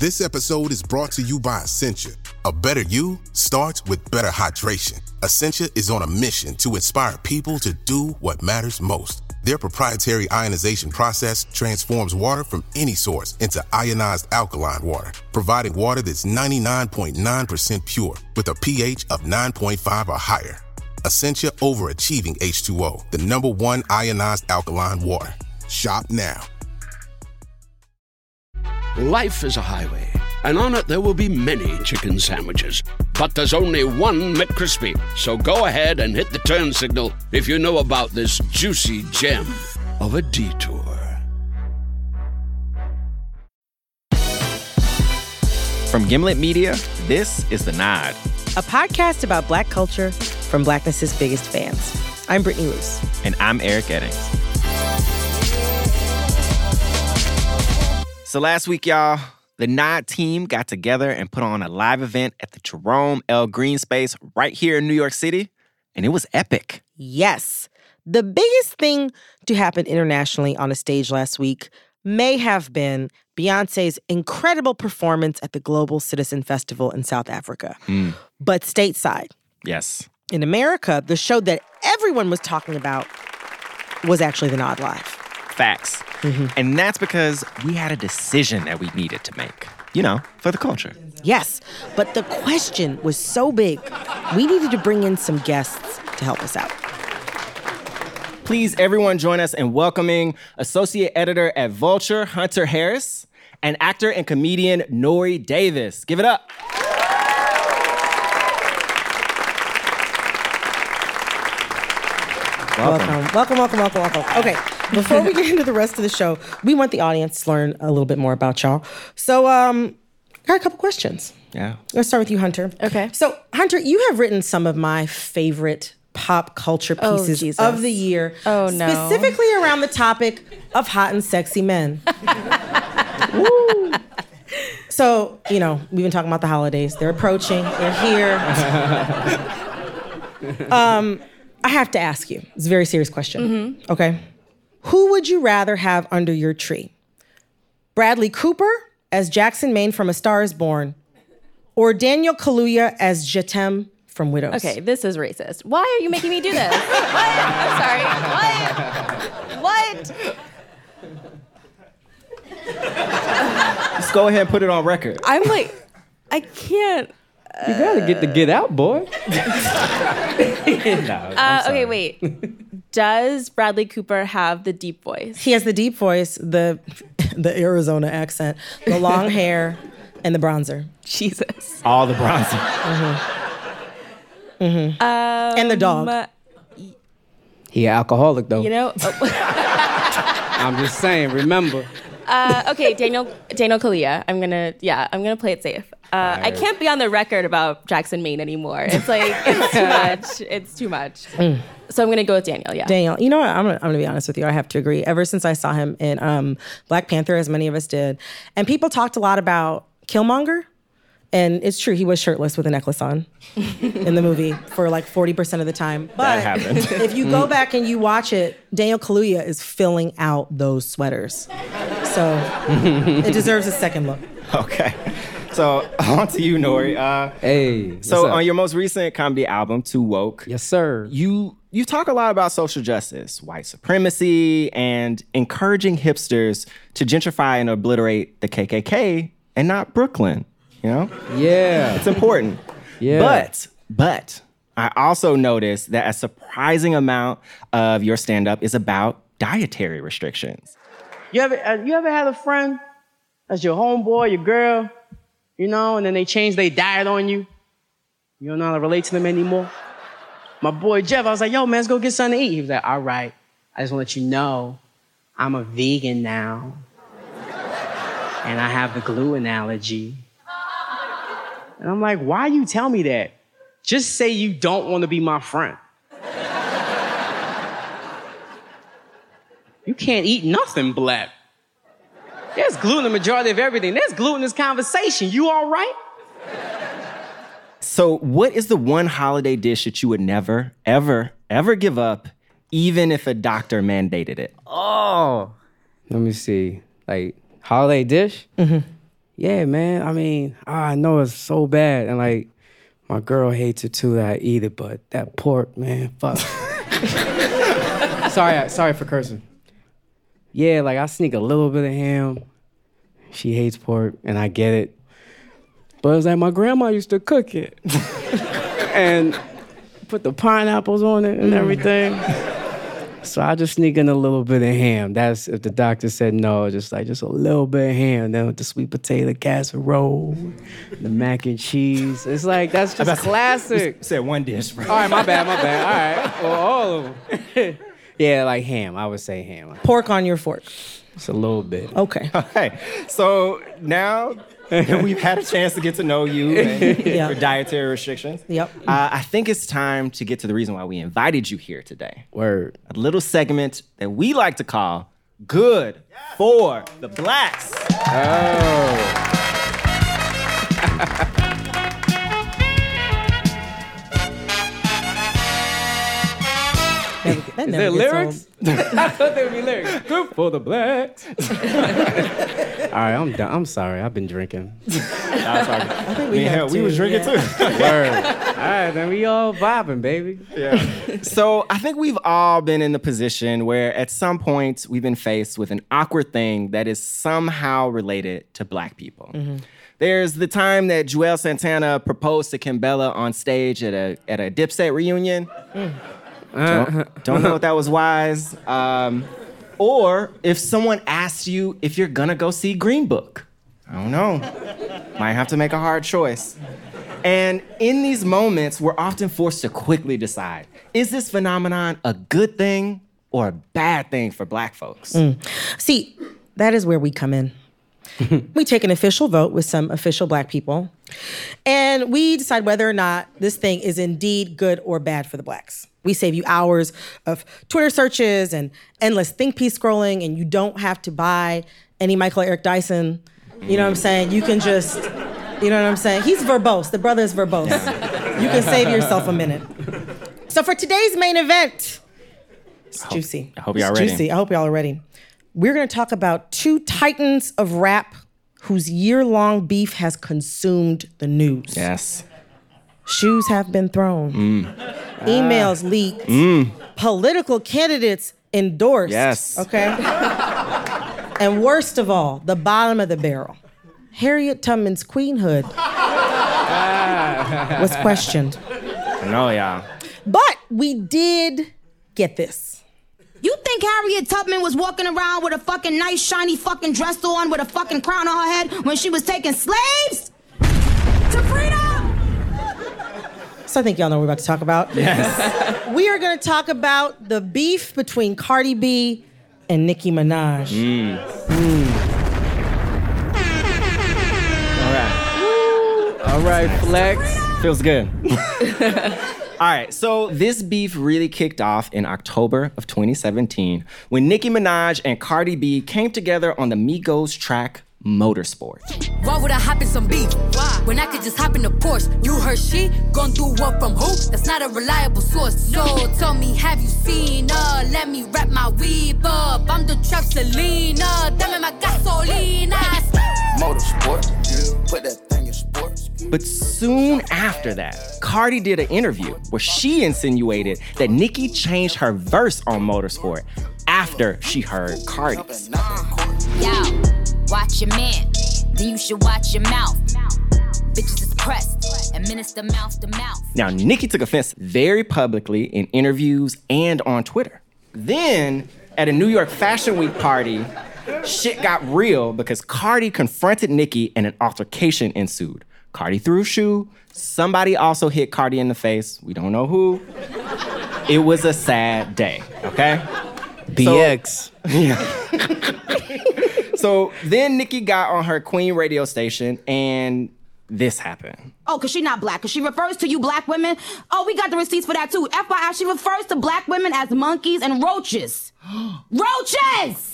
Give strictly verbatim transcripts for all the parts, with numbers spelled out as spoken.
This episode is brought to you by Essentia. A better you starts with better hydration. Essentia is on a mission to inspire people to do what matters most. Their proprietary ionization process transforms water from any source into ionized alkaline water, providing water that's ninety-nine point nine percent pure with a pH of nine point five or higher. Essentia Overachieving H two O, the number one ionized alkaline water. Shop now. Life is a highway, and on it there will be many chicken sandwiches. But there's only one McCrispy. So go ahead and hit the turn signal if you know about this juicy gem of a detour. From Gimlet Media, this is The Nod. A podcast about Black culture from Blackness's biggest fans. I'm Brittany Luce. And I'm Eric Eddings. So last week, y'all, the Nod team got together and put on a live event at the Jerome L. Green Space right here in New York City, and it was epic. Yes. The biggest thing to happen internationally on a stage last week may have been Beyoncé's incredible performance at the Global Citizen Festival in South Africa. Mm. But stateside. Yes. In America, the show that everyone was talking about was actually The Nod Live. Facts. Mm-hmm. And that's because we had a decision that we needed to make, you know, for the culture. Yes, but the question was so big, we needed to bring in some guests to help us out. Please, everyone, join us in welcoming Associate Editor at Vulture, Hunter Harris, and actor and comedian Nore Davis. Give it up. Welcome. Welcome, welcome, welcome, welcome. Okay, before we get into the rest of the show, we want the audience to learn a little bit more about y'all. So, um, I got a couple questions. Yeah. Let's start with you, Hunter. Okay. So, Hunter, you have written some of my favorite pop culture pieces oh, of the year. Oh, no. Specifically around the topic of hot and sexy men. Woo. So, you know, we've been talking about the holidays. They're approaching. They're here. um... I have to ask you. It's a very serious question. Mm-hmm. Okay. Who would you rather have under your tree? Bradley Cooper as Jackson Maine from A Star Is Born, or Daniel Kaluuya as Jatem from Widows? Okay, this is racist. Why are you making me do this? What? I'm sorry. What? What? Just go ahead and put it on record. I'm like, I can't. You gotta get the get out, boy. no, uh, okay, wait. Does Bradley Cooper have the deep voice? He has the deep voice, the the Arizona accent, the long hair, and the bronzer. Jesus. All the bronzer. Mm-hmm. Mm-hmm. Um, and the dog. He an alcoholic, though. You know? Oh. I'm just saying, remember. Uh, okay, Daniel Daniel Kaluuya. I'm gonna, yeah, I'm gonna play it safe. Uh, I can't be on the record about Jackson Maine anymore. It's like, it's too much. It's too much. Mm. So I'm going to go with Daniel, yeah. Daniel. You know what? I'm going to be honest with you. I have to agree. Ever since I saw him in um, Black Panther, as many of us did, and people talked a lot about Killmonger, and it's true, he was shirtless with a necklace on in the movie for like forty percent of the time. But that happened. If you go back and you watch it, Daniel Kaluuya is filling out those sweaters. So it deserves a second look. Okay. So, on to you, Nore. Uh, hey. So, on your most recent comedy album, Too Woke. Yes, sir. You you talk a lot about social justice, white supremacy, and encouraging hipsters to gentrify and obliterate the K K K and not Brooklyn. You know? Yeah. It's important. Yeah. But, but, I also noticed that a surprising amount of your stand-up is about dietary restrictions. You ever, uh, you ever had a friend that's your homeboy, your girl, you know, and then they change their diet on you? You don't know how to relate to them anymore? My boy Jeff, I was like, yo, man, let's go get something to eat. He was like, all right, I just want to let you know, I'm a vegan now. And I have the gluten allergy. And I'm like, why you tell me that? Just say you don't want to be my friend. You can't eat nothing black. There's gluten in the majority of everything. There's gluten in this conversation. You all right? So what is the one holiday dish that you would never, ever, ever give up, even if a doctor mandated it? Oh, let me see. Like, holiday dish? Mm-hmm. Yeah, man. I mean, I know it's so bad. And, like, my girl hates it, too, that I eat it. But that pork, man, fuck. sorry, sorry for cursing. Yeah, like, I sneak a little bit of ham. She hates pork, and I get it. But it's like my grandma used to cook it. And put the pineapples on it and everything. So I just sneak in a little bit of ham. That's if the doctor said no, just like just a little bit of ham. Then with the sweet potato casserole, the mac and cheese. It's like, that's just classic. You said one dish, bro. All right, my bad, my bad. All right, well, all of them. Yeah, like ham. I would say ham. Pork on your fork. Just a little bit. Okay. Okay, so now that we've had a chance to get to know you and Yeah. your dietary restrictions, Yep. uh, I think it's time to get to the reason why we invited you here today. Word. A little segment that we like to call Good for the Blacks. Oh. Never, that Is never there gets lyrics? old. I thought there would be lyrics. Good for the blacks. All right, I'm done. I'm sorry. I've been drinking. I think we mean, have hell, we to, was drinking yeah. too. Word. All right, then we all vibing, baby. So I think we've all been in the position where at some point we've been faced with an awkward thing that is somehow related to Black people. Mm-hmm. There's the time that Joel Santana proposed to Kimbella on stage at a at a Dipset reunion. Mm. Don't, don't know if that was wise. Um, or if someone asks you if you're gonna go see Green Book. I don't know. Might have to make a hard choice. And in these moments, we're often forced to quickly decide, is this phenomenon a good thing or a bad thing for Black folks? Mm. See, that is where we come in. We take an official vote with some official Black people, and we decide whether or not this thing is indeed good or bad for the Blacks. We save you hours of Twitter searches and endless think piece scrolling, and you don't have to buy any Michael Eric Dyson. You know what I'm saying? You can just, you know what I'm saying? He's verbose. The brother is verbose. You can save yourself a minute. So for today's main event, it's juicy. I hope y'all It's ready. Juicy. I hope y'all are ready. We're going to talk about two titans of rap whose year-long beef has consumed the news. Yes. Shoes have been thrown. Emails leaked. Political candidates endorsed. Yes. Okay? And worst of all, the bottom of the barrel. Harriet Tubman's queenhood was questioned. I know, y'all. But we did get this. You think Harriet Tubman was walking around with a fucking nice, shiny fucking dress on with a fucking crown on her head when she was taking slaves to freedom? So I think y'all know what we're about to talk about. Yes. We are going to talk about the beef between Cardi B and Nicki Minaj. Mm. All right. All right, Flex. Feels good. All right, so this beef really kicked off in October of twenty seventeen when Nicki Minaj and Cardi B came together on the Migos track Motorsport. Why would I hop in some beef? Why? When I could just hop in a Porsche. You heard she gon' do what from who? That's not a reliable source. So tell me, have you seen her? Let me wrap my weave up. I'm the trap Selena. Dame my gasolina. Motorsport, put that thing in sports. But soon after that, Cardi did an interview where she insinuated that Nicki changed her verse on Motorsport after she heard Cardi's. Yo, watch your man, then you should watch your mouth. Bitches is pressed, administer mouth to mouth. Now, Nicki took offense very publicly in interviews and on Twitter. Then, at a New York Fashion Week party, shit got real because Cardi confronted Nicki and an altercation ensued. Cardi threw a shoe. Somebody also hit Cardi in the face. We don't know who. It was a sad day, okay? B X. So, yeah. So then Nicki got on her Queen radio station and this happened. Oh, cause she not black. Cause she refers to you black women. Oh, we got the receipts for that too. F Y I, she refers to black women as monkeys and roaches. Roaches!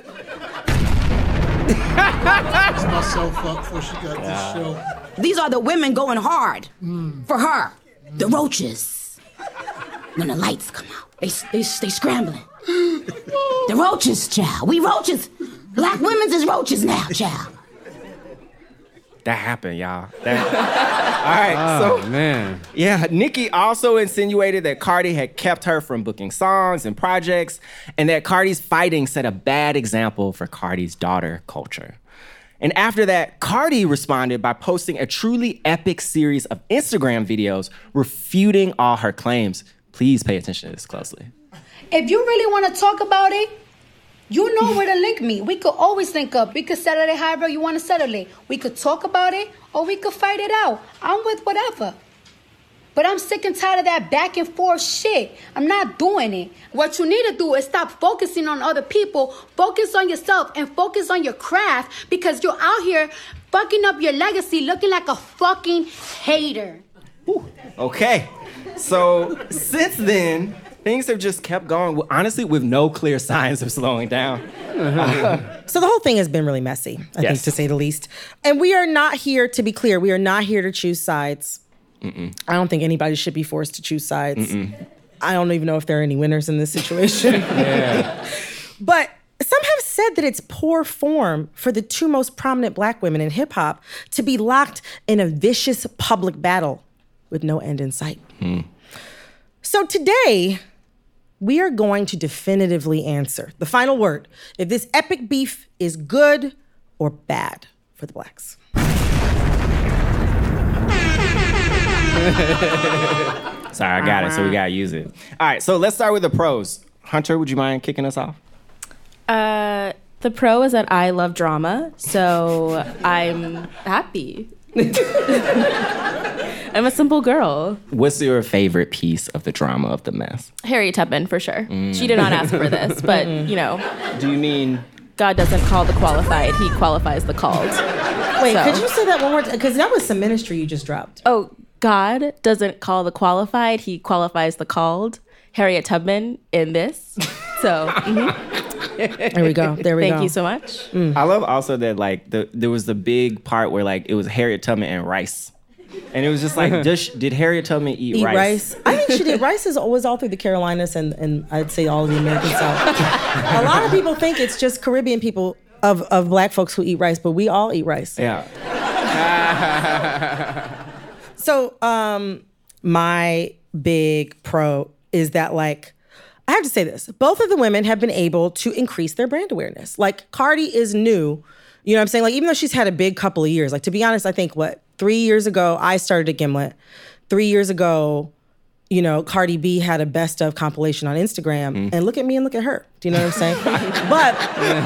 Fix myself up before she got this show. These are the women going hard for her. The roaches. When the lights come out, they they they scrambling. The roaches, child. We roaches. Black women's is roaches now, child. that happened, y'all. That, all right, Oh, so man. yeah, Nicki also insinuated that Cardi had kept her from booking songs and projects, and that Cardi's fighting set a bad example for Cardi's daughter culture. And after that, Cardi responded by posting a truly epic series of Instagram videos refuting all her claims. Please pay attention to this closely. If you really want to talk about it, you know where to link me. We could always link up. We could settle it however you want to settle it. We could talk about it or we could fight it out. I'm with whatever. But I'm sick and tired of that back and forth shit. I'm not doing it. What you need to do is stop focusing on other people, focus on yourself, and focus on your craft because you're out here fucking up your legacy looking like a fucking hater. Ooh, okay. So since then, things have just kept going, honestly, with no clear signs of slowing down. So the whole thing has been really messy, I Yes. think, to say the least. And we are not here, to be clear, we are not here to choose sides. Mm-mm. I don't think anybody should be forced to choose sides. Mm-mm. I don't even know if there are any winners in this situation. Yeah. But some have said that it's poor form for the two most prominent black women in hip hop to be locked in a vicious public battle with no end in sight. Mm. So today, we are going to definitively answer the final word if this epic beef is good or bad for the blacks. Sorry, I got it, so we gotta use it. All right, so let's start with the pros. Hunter, would you mind kicking us off? Uh, the pro is that I love drama, so I'm happy. I'm a simple girl. What's your favorite piece of the drama of the mess? Harriet Tubman, for sure. She did not ask for this, but, you know. Do you mean... God doesn't call the qualified, he qualifies the called. Wait, So- could you say that one more time? Because that was some ministry you just dropped. Oh, God doesn't call the qualified, he qualifies the called. Harriet Tubman in this. So, mhm. There we go. There we Thank go. you so much. I love also that, like, the there was the big part where, like, it was Harriet Tubman and rice. And it was just like, does, did Harriet Tubman eat, Eat rice? rice. I think she did. Rice is always all through the Carolinas and, and I'd say all of the American South. A lot of people think it's just Caribbean people of, of black folks who eat rice, but we all eat rice. Yeah. So um, my big pro is that, like, I have to say this. Both of the women have been able to increase their brand awareness. Like, Cardi is new. You know what I'm saying? Like, even though she's had a big couple of years, like, to be honest, I think, what, three years ago, I started at Gimlet. Three years ago, you know, Cardi B had a best of compilation on Instagram. Mm. And look at me and look at her. Do you know what I'm saying? But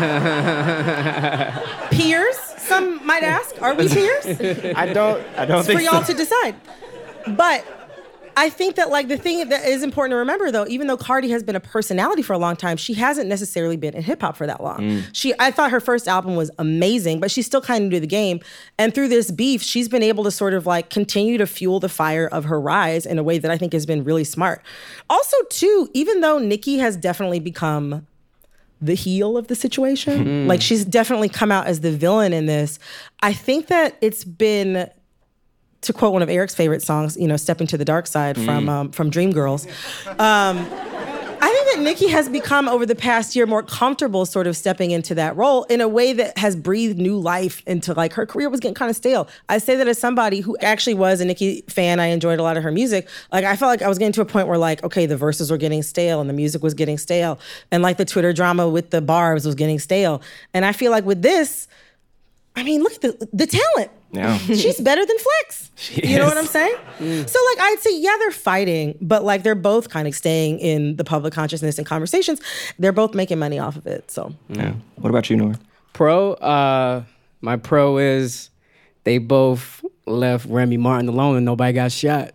peers, some might ask, are we peers? I don't, I don't It's think for y'all so. to decide. But I think that, like, the thing that is important to remember, though, even though Cardi has been a personality for a long time, she hasn't necessarily been in hip hop for that long. Mm. She, I thought her first album was amazing, but she's still kind of new to the game. And through this beef, she's been able to sort of like continue to fuel the fire of her rise in a way that I think has been really smart. Also, too, even though Nicki has definitely become the heel of the situation, Mm. like she's definitely come out as the villain in this, I think that it's been, to quote one of Eric's favorite songs, you know, "Step Into the Dark Side" from Mm. um, from Dreamgirls. Um, I think that Nicki has become, over the past year, more comfortable sort of stepping into that role in a way that has breathed new life into, like, her career was getting kind of stale. I say that as somebody who actually was a Nicki fan. I enjoyed a lot of her music. Like, I felt like I was getting to a point where, like, okay, the verses were getting stale and the music was getting stale. And, like, the Twitter drama with the barbs was getting stale. And I feel like with this, I mean, look at the the talent. Yeah. She's better than Flex. She you know is. what I'm saying? So, like, I'd say, yeah, they're fighting, but, like, they're both kind of staying in the public consciousness and conversations. They're both making money off of it, so. Yeah. What about you, Nora? Pro, uh, my pro is they both left Remy Martin alone and nobody got shot.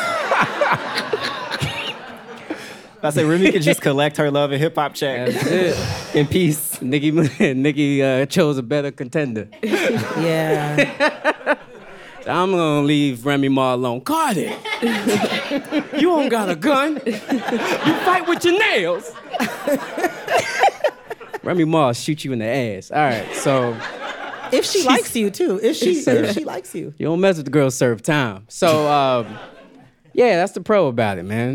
I say Remy could just collect her love and hip hop check. That's it. In peace. Nicki, Nicki uh, chose a better contender. Yeah. I'm gonna leave Remy Ma alone. Cardi, you don't got a gun. You fight with your nails. Remy Ma will shoot you in the ass. All right, so If she likes you, too. If she, Sir. if she likes you. you don't mess with the girl, serve time. So, um, yeah, that's the pro about it, man.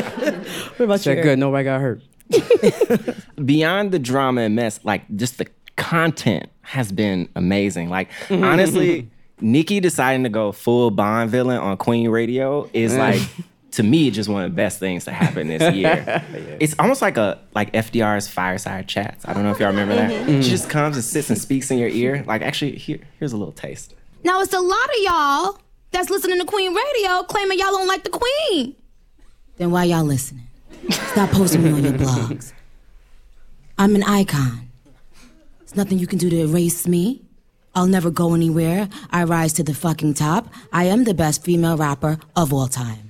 What about you, Said Eric? good, nobody got hurt. Beyond the drama and mess, like, just the content has been amazing. Like, honestly, Nicki deciding to go full Bond villain on Queen Radio is like, to me, just one of the best things to happen this year. Yeah. It's almost like a like F D R's Fireside Chats. I don't know if y'all remember that. Mm-hmm. She just comes and sits and speaks in your ear. Like, actually, here, here's a little taste. Now, it's a lot of y'all that's listening to Queen Radio claiming y'all don't like the Queen. Then why y'all listening? Stop posting me on your blogs. I'm an icon. There's nothing you can do to erase me. I'll never go anywhere. I rise to the fucking top. I am the best female rapper of all time.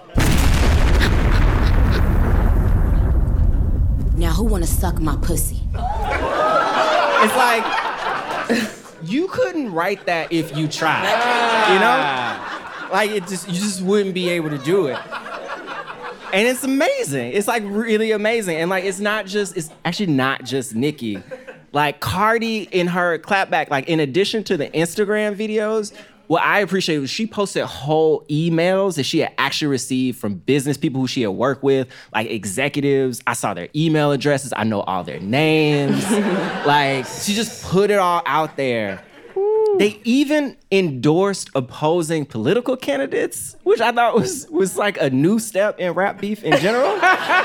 Now, who wanna suck my pussy? It's like, you couldn't write that if you tried, you know? Like, it just, you just wouldn't be able to do it. And it's amazing. It's like really amazing. And like, it's not just, it's actually not just Nicki. Like Cardi in her clapback, like in addition to the Instagram videos, what I appreciate was she posted whole emails that she had actually received from business people who she had worked with, like executives. I saw their email addresses. I know all their names. Like, she just put it all out there. They even endorsed opposing political candidates, which I thought was, was like a new step in rap beef in general.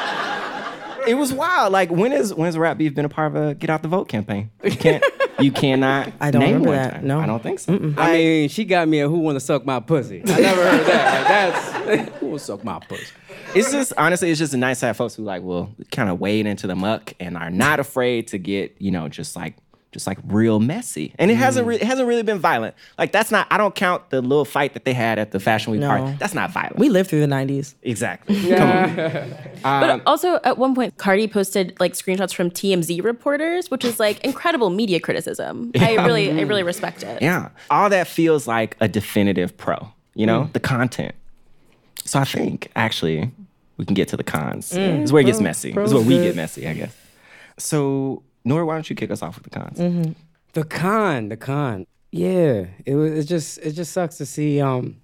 It was wild. Like, when is when's rap beef been a part of a Get Out the Vote campaign? You can't. You cannot. I don't name remember one that. time. No, I don't think so. I mean, she got me a Who Wanna Suck My Pussy. I never heard that. Like, that's Who Wanna Suck My Pussy. It's just, honestly, it's just nice to have folks who like will kind of wade into the muck and are not afraid to get, you know, just like. just like real messy. And it hasn't re- it hasn't really been violent. Like, that's not, I don't count the little fight that they had at the Fashion Week No. party. That's not violent. We lived through the nineties. Exactly. Come on. But Um, also, at one point, Cardi posted like screenshots from T M Z reporters, which is like incredible media criticism. I really, I really respect it. yeah. All that feels like a definitive pro, you know? Mm. The content. So I think, actually, we can get to the cons. Mm. This is where it gets messy. This is where we get messy, I guess. So, Nora, why don't you kick us off with the cons? Mm-hmm. The con, the con. Yeah, it was. It just, it just sucks to see um,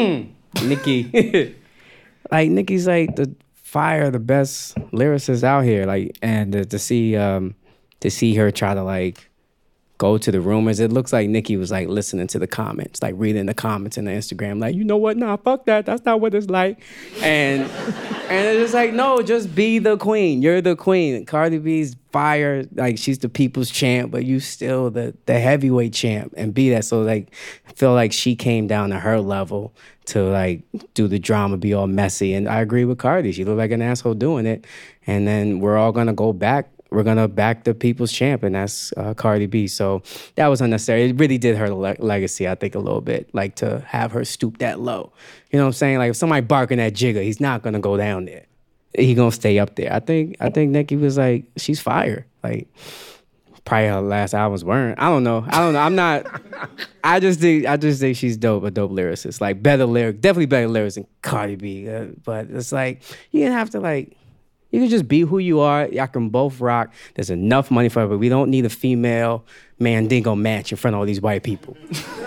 Nicki. Like Nicki's like the fire, the best lyricist out here. Like, and to, to see, um, to see her try to like go to the rumors. It looks like Nicki was like listening to the comments, like reading the comments in the Instagram. Like, you know what? Nah, fuck that. That's not what it's like. And and it's just like, no, just be the queen. You're the queen. Cardi B's fire. Like, she's the people's champ, but you still the the heavyweight champ, and be that. So like, feel like she came down to her level to like do the drama, be all messy. And I agree with Cardi. She looked like an asshole doing it. And then we're all gonna go back. We're gonna back the people's champ, and that's uh, Cardi B. So that was unnecessary. It really did hurt her le- legacy, I think, a little bit. Like, to have her stoop that low. You know what I'm saying? Like, if somebody barking at Jigga, he's not gonna go down there. He gonna stay up there. I think. I think Nicki was like, she's fire. Like, probably her last albums weren't. I don't know. I don't know. I'm not. I just think. I just think she's dope. A dope lyricist. Like, better lyric. Definitely better lyrics than Cardi B. Uh, but it's like, you didn't have to like. You can just be who you are. Y'all can both rock. There's enough money for it, but we don't need a female Mandingo match in front of all these white people.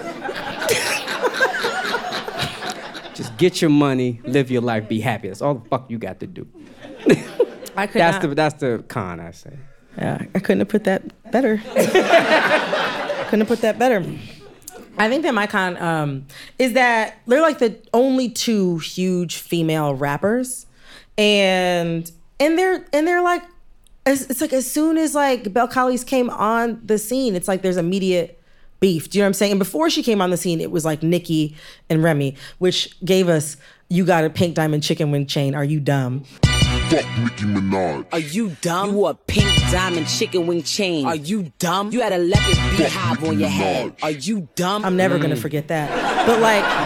Just get your money, live your life, be happy. That's all the fuck you got to do. I could that's not. the that's the con, I say. Yeah, I couldn't have put that better. couldn't have put that better. I think that my con um, is that they're like the only two huge female rappers, and and they're and they're like, it's, it's like as soon as like Belle Collies came on the scene, it's like there's immediate beef. Do you know what I'm saying? And before she came on the scene, it was like Nicki and Remy, which gave us "You Got a Pink Diamond Chicken Wing Chain. Are you dumb?" Fuck Nicki Minaj. Are you dumb? You wore a pink diamond chicken wing chain. Are you dumb? You had a leopard beehive on your head. Are you dumb? I'm never mm. gonna forget that. But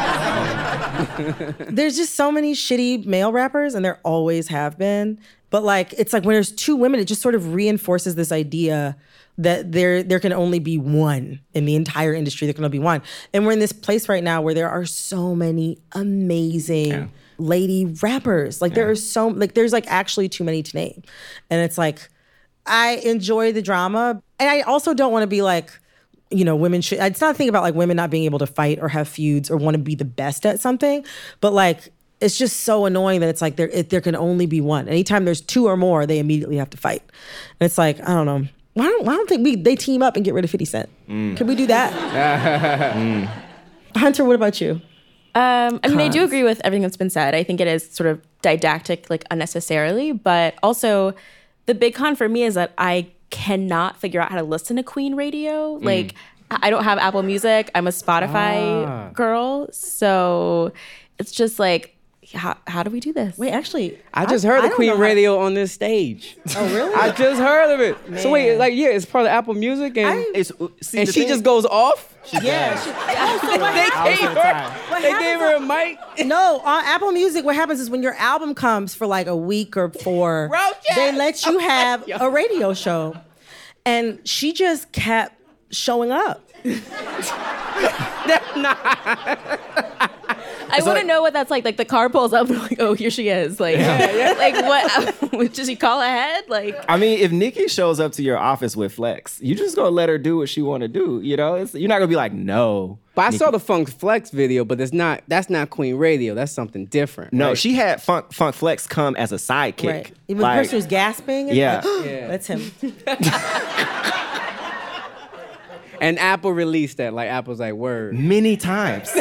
like, there's just so many shitty male rappers, and there always have been. But like, it's like when there's two women, it just sort of reinforces this idea that there there can only be one in the entire industry. There can only be one. And we're in this place right now where there are so many amazing yeah. lady rappers. Like yeah. there are so, like there's like actually too many to name. And it's like, I enjoy the drama. And I also don't want to be like, you know, women should, it's not a thing about like women not being able to fight or have feuds or want to be the best at something. But like, it's just so annoying that it's like there it, there can only be one. Anytime there's two or more, they immediately have to fight. And it's like, I don't know. Why don't, why don't think we they team up and get rid of fifty Cent? Mm. Can we do that? mm. Hunter, what about you? Um, I mean, Cons. I do agree with everything that's been said. I think it is sort of didactic, like unnecessarily, but also the big con for me is that I cannot figure out how to listen to Queen Radio. Mm. Like, I don't have Apple Music. I'm a Spotify ah. girl. So it's just like, how, how do we do this? Wait, actually, I just I, heard I the Queen Radio how... on this stage. Oh, really? I just heard of it. Man. So wait, like, yeah, it's part of Apple Music, and I, it's, see, and she thing, just goes off? She yeah. She, oh, so they gave her, they gave her a mic? No, on Apple Music, what happens is when your album comes for like a week or four, Roaches. they let you have a radio show. And she just kept showing up. That's not. I want to like, know what that's like. Like the car pulls up, and like, oh, here she is. Like, yeah, yeah. like what? Does she call ahead? Like, I mean, if Nikki shows up to your office with Flex, you just gonna let her do what she want to do. You know, it's, you're not gonna be like, no. But I Nikki. saw the Funk Flex video, but it's not. That's not Queen Radio. That's something different. No, right? she had Funk Funk Flex come as a sidekick. Right. Even like, the person who's gasping. And yeah. Like, yeah, that's him. And Apple released that. Like Apple's like, word. Many times.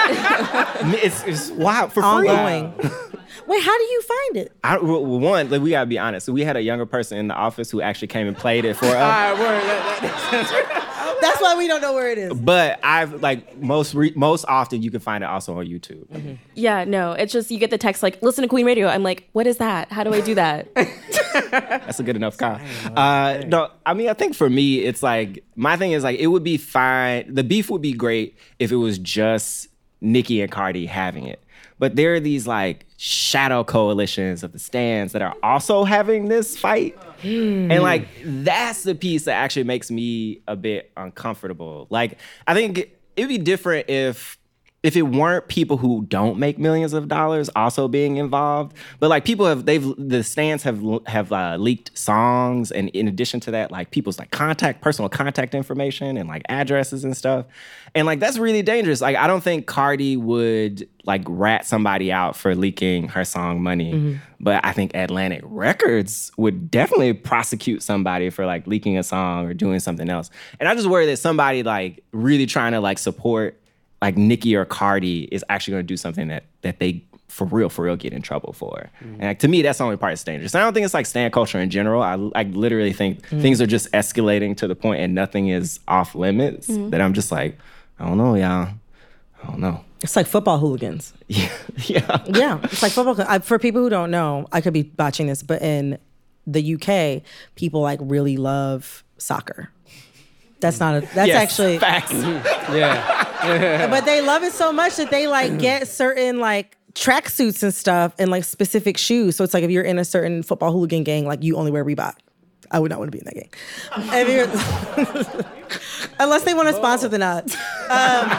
it's, it's wild for free. Ongoing. Wait, how do you find it? I, well, one, like, we gotta be honest. So we had a younger person in the office who actually came and played it for us. All right, word. That, that, That's why we don't know where it is. But I've like most re- most often you can find it also on YouTube. Mm-hmm. Yeah, no, it's just you get the text like, listen to Queen Radio. I'm like, what is that? How do I do that? That's a good enough call. Uh, no, I mean, I think for me, it's like, my thing is like, it would be fine. The beef would be great if it was just Nicki and Cardi having it. But there are these like shadow coalitions of the stands that are also having this fight. Mm. And like, that's the piece that actually makes me a bit uncomfortable. Like, I think it'd be different if if it weren't people who don't make millions of dollars also being involved. But like, people have, they've, the stands have have uh, leaked songs. And in addition to that, like people's like contact, personal contact information and like addresses and stuff. And like, that's really dangerous. Like, I don't think Cardi would like rat somebody out for leaking her song Money. Mm-hmm. But I think Atlantic Records would definitely prosecute somebody for like leaking a song or doing something else. And I just worry that somebody like really trying to like support like Nicki or Cardi is actually going to do something that that they for real, for real get in trouble for. Mm. And like, to me, that's the only part that's dangerous. I don't think it's like stan culture in general. I, I literally think mm. things are just escalating to the point and nothing is off limits mm. that I'm just like, I don't know, y'all. I don't know. It's like football hooligans. Yeah. yeah. Yeah. It's like football. I, for people who don't know, I could be botching this, but in the U K, people like really love soccer. That's not a, that's yes, actually. Facts. yeah. But they love it so much that they like get certain like tracksuits and stuff and like specific shoes. So it's like if you're in a certain football hooligan gang, like you only wear Reebok. I would not want to be in that gang. If you're, unless they want to sponsor the nuts. Um,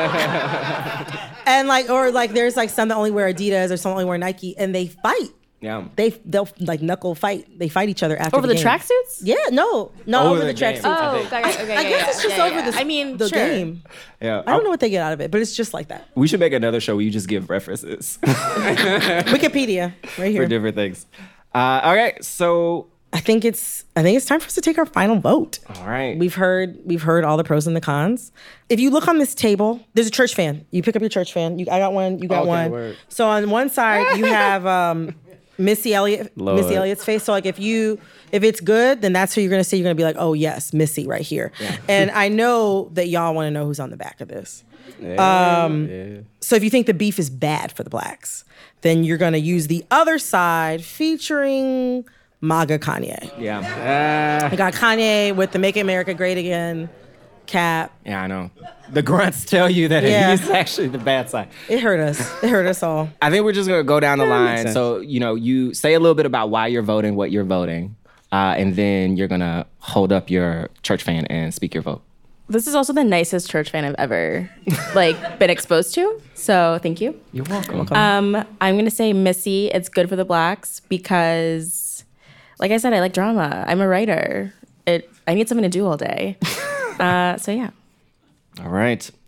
and like, or like there's like some that only wear Adidas or some only wear Nike and they fight. Yeah. They, they'll like knuckle fight. They fight each other after over the, the game. tracksuits? Yeah, no. Not over, over the, the tracksuits. Oh, okay, okay, I yeah, guess it's just yeah, over yeah. the, I mean, the sure. game. Yeah. I don't know what they get out of it, but it's just like that. We should make another show where you just give references. Wikipedia, right here. For different things. Uh, okay, so I think it's I think it's time for us to take our final vote. All right. We've heard we've heard all the pros and the cons. If you look on this table, there's a church fan. You pick up your church fan. You, I got one. You got okay, one. Word. So on one side you have um, Missy Elliott, Lord. Missy Elliott's face. So like if you if it's good, then that's who you're gonna see. You're gonna be like, oh yes, Missy right here. Yeah. And I know that y'all want to know who's on the back of this. Yeah, um, yeah. So if you think the beef is bad for the blacks, then you're gonna use the other side featuring MAGA Kanye. Yeah. We got Kanye with the Make America Great Again cap. Yeah, I know. The grunts tell you that Yeah. it is actually the bad side. It hurt us. It hurt us all. I think we're just going to go down the Yeah, makes line. sense. So, you know, you say a little bit about why you're voting, what you're voting, uh, and then you're going to hold up your church fan and speak your vote. This is also the nicest church fan I've ever like been exposed to. So thank you. You're welcome. Um, I'm gonna say Missy. It's good for the blacks because, like I said, I like drama. I'm a writer. It. I need something to do all day. Uh, so yeah. All right.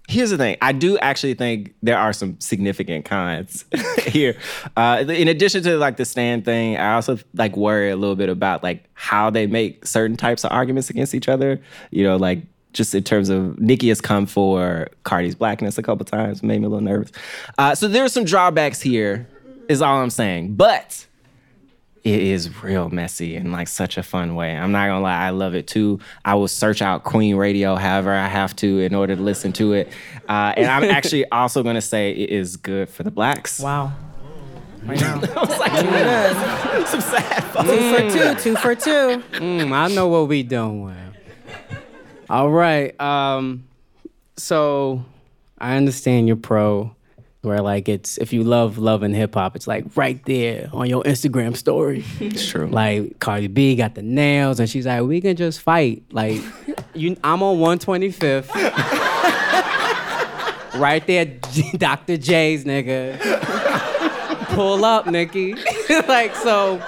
Here's the thing. I do actually think there are some significant cons here. Uh, in addition to like the stand thing, I also like worry a little bit about like how they make certain types of arguments against each other. You know, like just in terms of Nicki has come for Cardi's blackness a couple times, made me a little nervous. Uh, so there's some drawbacks here, is all I'm saying. But it is real messy in like such a fun way. I'm not gonna lie, I love it too. I will search out Queen Radio however I have to in order to listen to it. Uh, and I'm actually also gonna say it is good for the blacks. Wow. I know. I was like, mm. some sad folks. Two for two, two for two. Mm, I know what we doing. All right. Um, so I understand you're pro. Where like it's if you love love and hip hop, it's like right there on your Instagram story. It's true. Like Cardi B got the nails, and she's like, we can just fight. Like, you, I'm on one twenty-fifth, right there, Doctor J's nigga. Pull up, Nicki. Like so,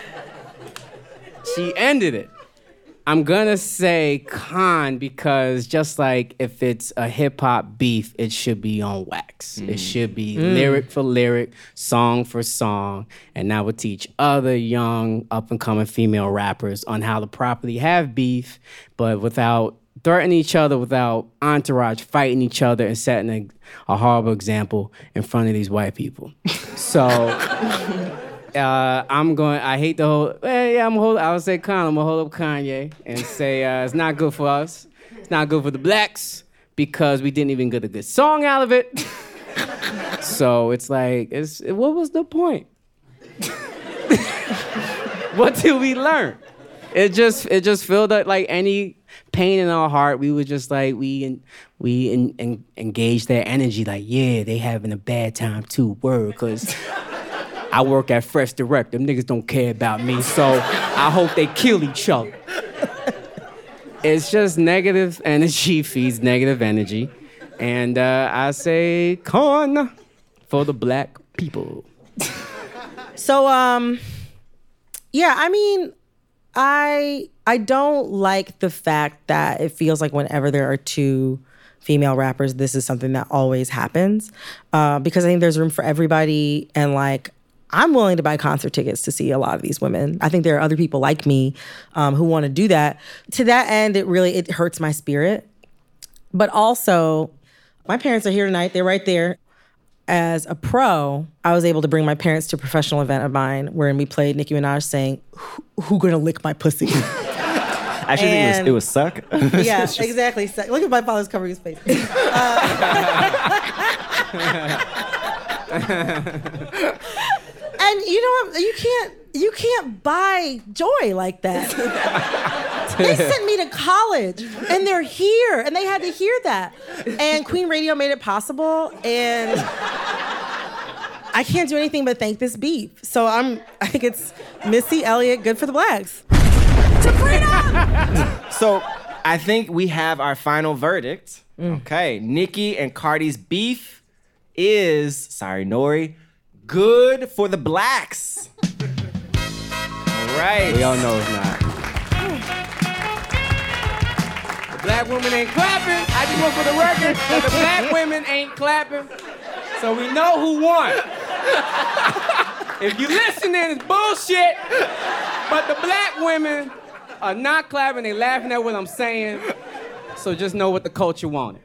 she ended it. I'm gonna say con because just like if it's a hip hop beef, it should be on wax. Mm. It should be mm. lyric for lyric, song for song, and that would teach other young up and coming female rappers on how to properly have beef, but without threatening each other, without entourage fighting each other and setting a, a horrible example in front of these white people. So. Uh, I'm going, I hate the whole, well, yeah, I'm hold, I would say Kanye, I'm gonna hold up Kanye and say uh, it's not good for us. It's not good for the blacks because we didn't even get a good song out of it. So it's like, it's, what was the point? What did we learn? It just, it just filled up like any pain in our heart. We were just like, we, we in, in, engaged their energy like, yeah, they having a bad time too, word, because I work at Fresh Direct. Them niggas don't care about me, so I hope they kill each other. It's just negative energy feeds negative energy. And uh, I say con for the black people. So, um, yeah, I mean, I I don't like the fact that it feels like whenever there are two female rappers, this is something that always happens. Uh, because I think there's room for everybody, and like, I'm willing to buy concert tickets to see a lot of these women. I think there are other people like me um, who want to do that. To that end, it really, it hurts my spirit. But also, my parents are here tonight. They're right there. As a pro, I was able to bring my parents to a professional event of mine wherein we played Nicki Minaj saying, who, who gonna lick my pussy? I actually think it was, it was suck. Yeah, just... exactly. Suck. Look at my father's covering his face. Uh, And you know what? You can't you can't buy joy like that. They sent me to college, and they're here, and they had to hear that. And Queen Radio made it possible, and I can't do anything but thank this beef. So I'm I think it's Missy Elliott, good for the blacks. To freedom! So I think we have our final verdict. Mm. Okay, Nicki and Cardi's beef is, sorry, Nori, good for the blacks. All right. We all know it's not. The black women ain't clapping. I just want for the record that the black women ain't clapping. So we know who won. If you listening, it's bullshit. But the black women are not clapping. They laughing at what I'm saying. So just know what the culture wanted.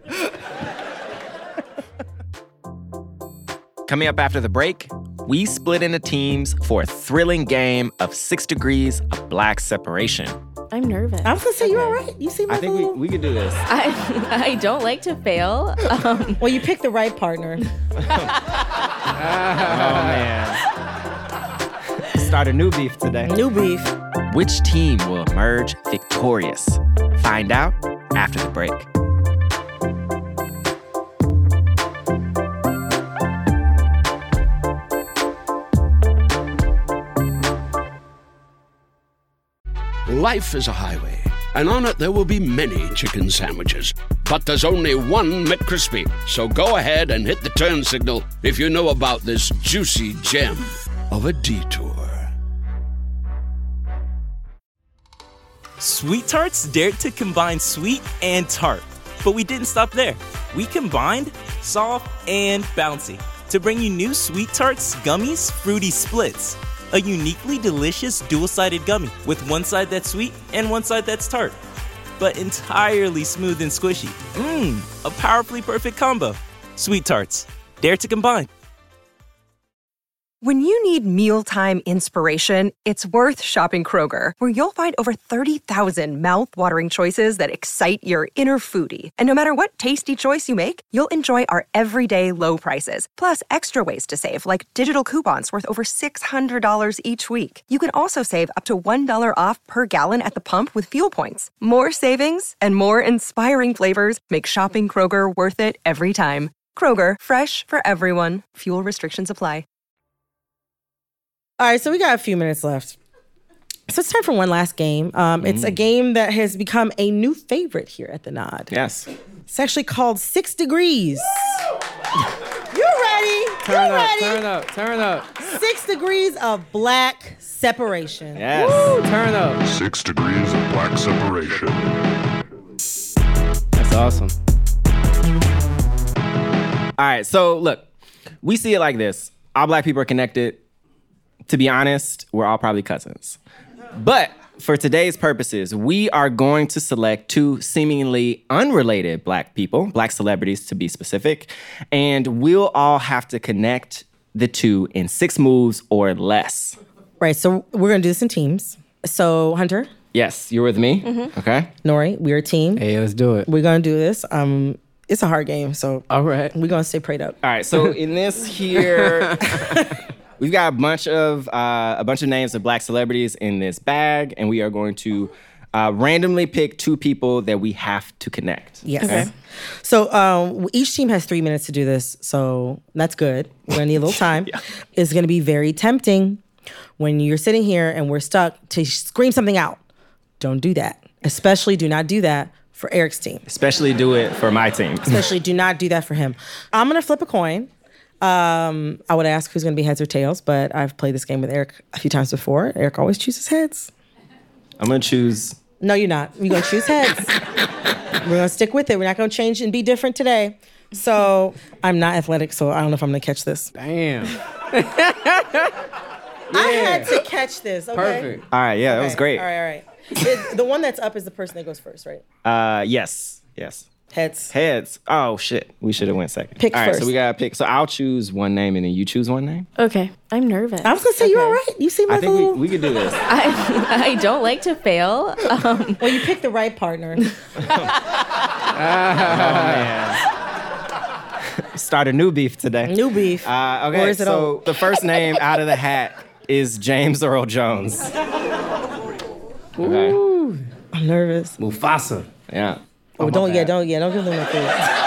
Coming up after the break, we split into teams for a thrilling game of six degrees of black separation. I'm nervous. I was gonna say, okay. You all right? You seem like I think little... we, we could do this. I I don't like to fail. Um... Well, you picked the right partner. Oh, man. Start a new beef today. New beef. Which team will emerge victorious? Find out after the break. Life is a highway, and on it there will be many chicken sandwiches. But there's only one McCrispy. So go ahead and hit the turn signal if you know about this juicy gem of a detour. Sweet Tarts dared to combine sweet and tart. But we didn't stop there. We combined soft and bouncy to bring you new Sweet Tarts Gummies Fruity Splits, a uniquely delicious dual-sided gummy with one side that's sweet and one side that's tart, but entirely smooth and squishy. Mmm, a powerfully perfect combo. Sweet Tarts, dare to combine. When you need mealtime inspiration, it's worth shopping Kroger, where you'll find over thirty thousand mouth-watering choices that excite your inner foodie. And no matter what tasty choice you make, you'll enjoy our everyday low prices, plus extra ways to save, like digital coupons worth over six hundred dollars each week. You can also save up to one dollar off per gallon at the pump with fuel points. More savings and more inspiring flavors make shopping Kroger worth it every time. Kroger, fresh for everyone. Fuel restrictions apply. All right, so we got a few minutes left. So it's time for one last game. Um, it's a game that has become a new favorite here at the Nod. Yes. It's actually called Six Degrees. You ready? Turn you up, ready? turn up, turn up. Six degrees of black separation. Yes. Woo, turn up. Six degrees of black separation. That's awesome. All right, so look, we see it like this. All black people are connected. To be honest, we're all probably cousins. But for today's purposes, we are going to select two seemingly unrelated black people, black celebrities to be specific, and we'll all have to connect the two in six moves or less. Right, so we're going to do this in teams. So, Hunter? Yes, you're with me? Mm-hmm. Okay. Nori, we're a team. Hey, let's do it. We're going to do this. Um, it's a hard game, so all right. We're going to stay prayed up. All right, so in this here... We've got a bunch of uh, a bunch of names of black celebrities in this bag, and we are going to uh, randomly pick two people that we have to connect. Yes. Okay. So um, each team has three minutes to do this, so that's good. We're gonna need a little time. Yeah. It's gonna be very tempting when you're sitting here and we're stuck to scream something out. Don't do that. Especially do not do that for Eric's team. Especially do it for my team. Especially do not do that for him. I'm gonna flip a coin. Um, I would ask who's going to be heads or tails, but I've played this game with Eric a few times before. Eric always chooses heads. I'm going to choose... No, you're not. You're going to choose heads. We're going to stick with it. We're not going to change and be different today. So I'm not athletic, so I don't know if I'm going to catch this. Damn. I had to catch this, okay? Perfect. All right, yeah, okay. that was great. All right, all right. It, the one that's up is the person that goes first, right? Uh, yes, yes. Heads. Heads. Oh, shit. We should have went second. Pick all right, first. so we got to pick. So I'll choose one name and then you choose one name? Okay. I'm nervous. I was going to say, okay. you all right? You seem like I think a little... we, we could do this. I, I don't like to fail. Um, well, you picked the right partner. Oh, man. Start a new beef today. New beef. Uh, okay, Or is it so old? the first name out of the hat is James Earl Jones. Okay. Ooh. I'm nervous. Mufasa. Yeah. Oh, Oh, don't, my yeah, bad. don't, yeah, don't give them a food.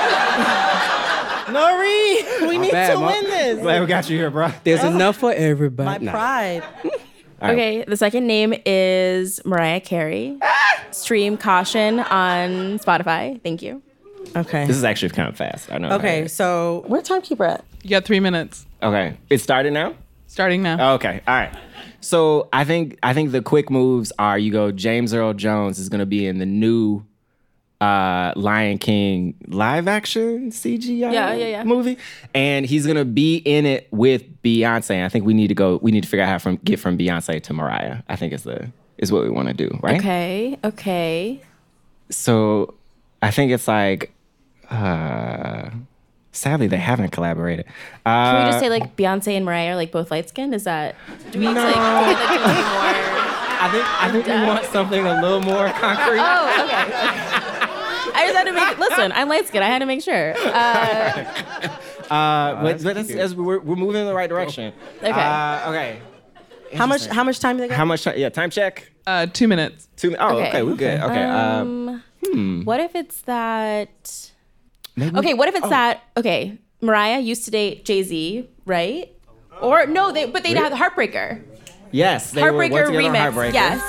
Nori, we My need bad, to my- win this. Glad we got you here, bro. There's enough for everybody. My pride. right. Okay, the second name is Mariah Carey. Stream Caution on Spotify. Thank you. Okay. This is actually kind of fast. I know. Okay, so where's timekeeper at? You got three minutes. Okay. It started now? Starting now. Okay. All right. So I think I think the quick moves are you go James Earl Jones is going to be in the new uh, Lion King live action C G I Yeah, yeah, yeah. movie, and he's going to be in it with Beyonce. I think we need to go. We need to figure out how from get from Beyonce to Mariah. I think is the is what we want to do, right? Okay, okay. So I think it's like. Uh, Sadly, they haven't collaborated. Uh, Can we just say like Beyonce and Mariah are like both light skinned? Is that do we need to like, can we, like do any more? I think I think we want something a little more concrete. Oh, okay. okay. I just had to make listen. I'm light skinned. I had to make sure. Uh, uh, but but that's, that's, we're we're moving in the right direction. Okay. Uh, okay. How much? How much time do they got? How much time? Yeah, time check. Uh, two minutes. Two. Oh, okay. Okay. We're good. Okay. um, Um, hmm. What if it's that? Maybe Okay, what if it's oh. that? Okay, Mariah used to date Jay-Z, right? Or no, they but they had the Heartbreaker. Yes, they were Heartbreaker once together on remix. Heartbreaker. Yes.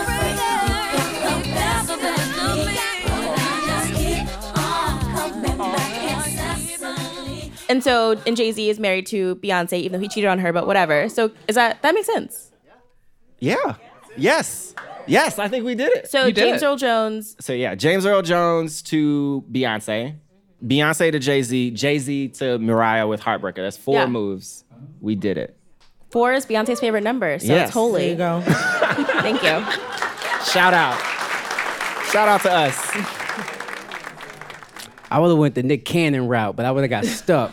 And so, and Jay-Z is married to Beyonce, even though he cheated on her, but whatever. So, is that that makes sense? Yeah. Yes. Yes, I think we did it. So James Earl Jones. So yeah, James Earl Jones to Beyonce. Beyonce to Jay-Z. Jay-Z to Mariah with Heartbreaker. That's four Yeah. moves. We did it. Four is Beyonce's favorite number, so Yes. it's holy. There you go. Thank you. Shout out. Shout out to us. I would have went the Nick Cannon route, but I would have got stuck.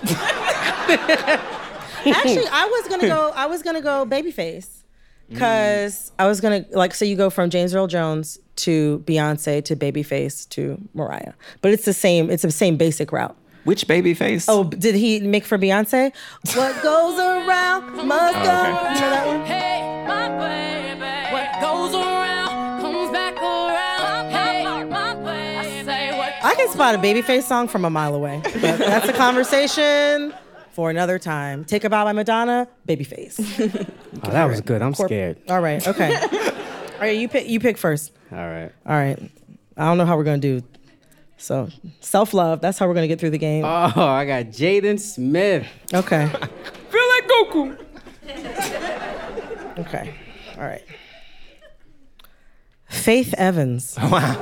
Actually, I was gonna go. I was gonna go Babyface, because I was gonna like. So you go from James Earl Jones to Beyonce to Babyface to Mariah, but it's the same. It's the same basic route. Which Babyface? Oh, did he make for Beyonce? What goes around must go. Oh, okay. You know that one? Hey, my baby. What goes around comes back around. Hey, my baby. I say what I can spot a Babyface song from a mile away. But that's a conversation for another time. Take a Bow by Madonna, Babyface. Oh, that was good. I'm Corp- scared. All right, okay. All right, you pick. You pick first. All right. All right. I don't know how we're gonna do. So self-love. That's how we're gonna get through the game. Oh, I got Jaden Smith. Okay. Feel like Goku. Okay. All right. Faith Evans.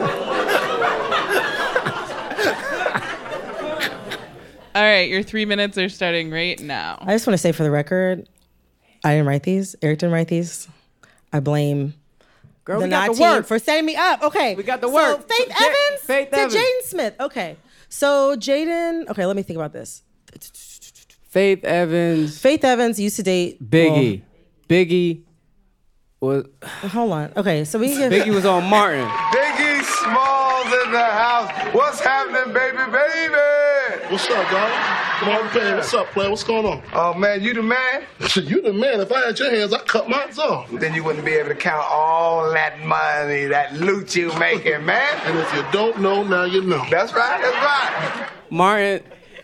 All right, your three minutes are starting right now. I just want to say for the record, I didn't write these. Eric didn't write these. I blame Girl, the we got Not the team work. for setting me up. Okay. We got the So work. Faith Ja- Evans Faith to Evans. Jaden Smith. Okay. So Jaden, okay, let me think about this. Faith Evans. Faith Evans used to date Biggie. Biggie was. well, hold on. Okay, so we can give Biggie was on Martin. Biggie Smalls in the house. What's happening, baby, baby? What's up, dog? Come on, player. What's up, player? What's going on? Oh, man, you the man? You the man. If I had your hands, I'd cut mine off. Then you wouldn't be able to count all that money, that loot you making, man. And if you don't know, now you know. That's right, that's right. Martin.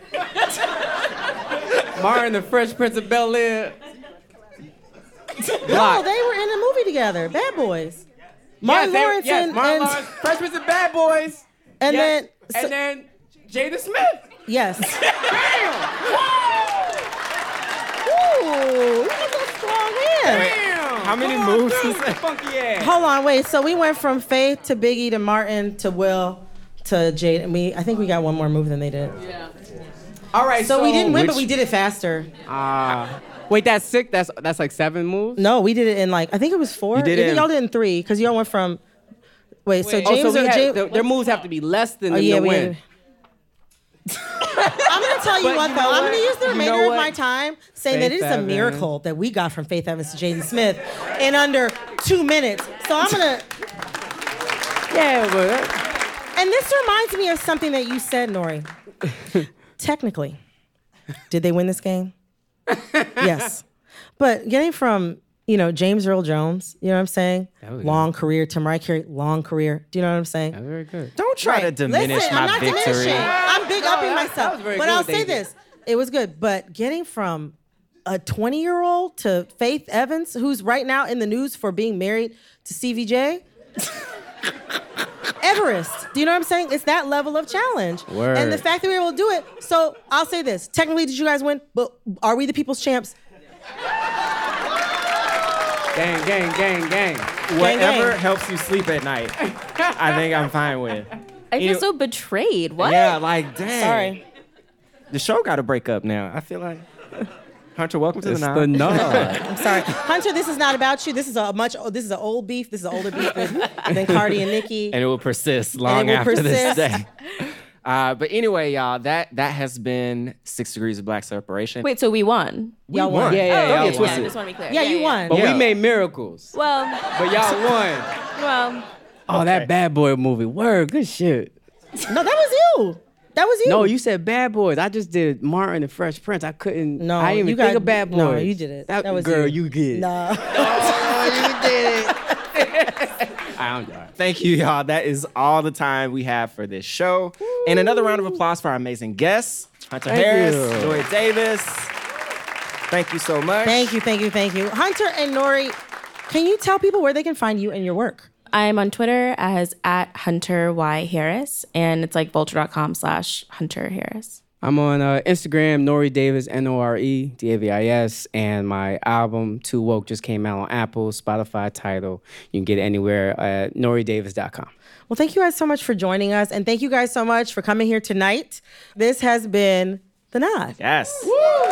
Martin, the Fresh Prince of Bel-Air. No, they were in a movie together. Bad Boys. Martin Yes, they- Lawrence yes, and, Martin and Lawrence, Fresh Prince of Bad Boys. and Yes, then so- and then Jada Smith. yes. Ooh, look at that strong hand. Damn. How many Come on moves through, is that? Funky ass. Hold on, wait. So we went from Faith to Biggie to Martin to Will to Jade, and we I think we got one more move than they did. Yeah. All right, So, we didn't win, which- but we did it faster. Ah. Wait, that's sick. That's that's like seven moves. No, we did it in like I think it was four. You did I it think in- y'all did in three because y'all went from. Wait, so Wait. Oh, James so we or had- James? their, their moves have to be less than Oh them yeah, to we. win. I'm gonna tell you But what you though. know I'm what? gonna use the You remainder know of what? my time saying that it Faith is a Evans. miracle that we got from Faith Evans to Jaden Smith in under two minutes. So I'm gonna. Yeah, but And this reminds me of something that you said, Nori. Technically, did they win this game? Yes. But getting from, you know, James Earl Jones, you know what I'm saying? was Long career to Mariah Carey, long career. Do you know what I'm saying? that's very good. Don't try to Right. diminish Listen, my I'm not victory. diminishing. I'm big No, upping that- myself. that was very But good, I'll say David. this. It was good. But getting from a twenty-year-old to Faith Evans, who's right now in the news for being married to Stevie J. Everest. Do you know what I'm saying? It's that level of challenge. Word. And the fact that we were able to do it. So I'll say this. Technically, did you guys win? But are we the people's champs? Gang, gang, gang, gang. Whatever gang. helps you sleep at night, I think I'm fine with. I feel You- so betrayed. What? Yeah, like damn. Sorry. The show got to break up now. I feel like. Hunter, welcome to It's the the nod. nod. I'm sorry. Hunter, this is not about you. This is a much, this is an old beef. This is an older beef than, than Cardi and Nicki. And it will persist long will after this persist. day. Uh, but anyway, y'all, that that has been Six Degrees of Black Separation. Wait, so we won? we y'all won. won. Yeah, yeah, Oh, y'all okay, won. yeah, I twisted. just want to be clear. Yeah, you won. But Yeah. we made miracles. Well, But y'all won. well, Oh, that Bad Boy movie. Word, good shit. No, that was you. That was you. No, you said Bad Boys. I just did Martin and Fresh Prince. I couldn't. No, I didn't even you think got- of Bad Boys. no, you did it. That, That was girl, you. you did. No. Oh, you did it. I don't know. Thank you, y'all. That is all the time we have for this show. And another round of applause for our amazing guests, Hunter Thank Harris, you. Joy Davis. Thank you so much. Thank you, thank you, thank you. Hunter and Nori, can you tell people where they can find you and your work? I'm on Twitter as at Hunter Y Harris, and it's like vulture.com slash Hunter Harris. I'm on uh, Instagram, Nore Davis, N O R E D A V I S, and my album, Too Woke, just came out on Apple, Spotify, Tidal. You can get it anywhere at nore davis dot com. Well, thank you guys so much for joining us, and thank you guys so much for coming here tonight. This has been The Nod. Yes. Woo!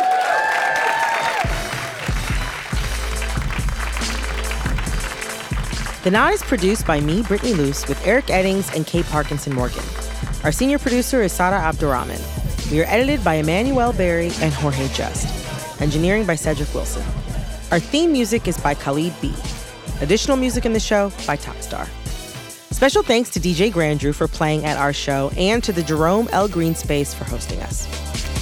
The Nod is produced by me, Brittany Luce, with Eric Eddings and Kate Parkinson Morgan. Our senior producer is Sada Abdurrahman. We are edited by Emmanuel Berry and Jorge Just. Engineering by Cedric Wilson. Our theme music is by Khalid B. Additional music in the show by Topstar. Special thanks to D J Grandrew for playing at our show and to the Jerome L. Green Space for hosting us.